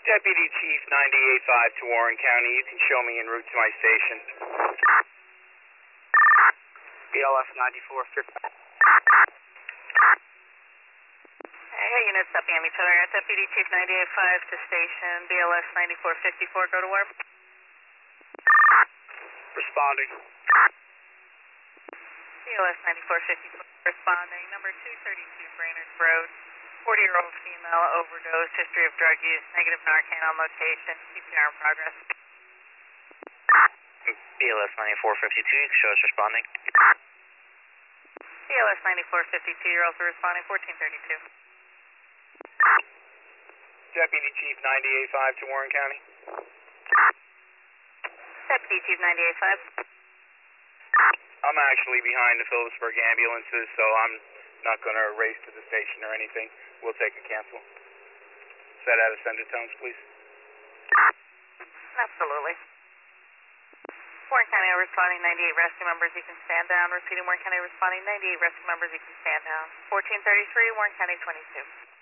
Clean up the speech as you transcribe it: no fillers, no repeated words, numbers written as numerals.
Deputy Chief 98.5 to Warren County. You can show me en route to my station. BLS 9450. Hey, units upping each other. Deputy Chief 98.5 to station. BLS 9454. Go to warp. Responding. BLS 9454 responding. Number 232 Brainerd Road. 40-year-old female overdose. History of drug use. Negative Narcan on location. CPR in progress. BLS 9452. Show us responding. BLS 9452. You're also responding. 1432. Deputy Chief 98.5 to Warren County. Deputy Chief 98.5. I'm actually behind the Phillipsburg ambulances, so I'm not going to race to the station or anything. We'll take a cancel. Set out of sender tones, please. Absolutely. Warren County responding. 98 rescue members. You can stand down. Repeating. Warren County responding. 98 rescue members. You can stand down. 1433. Warren County 22.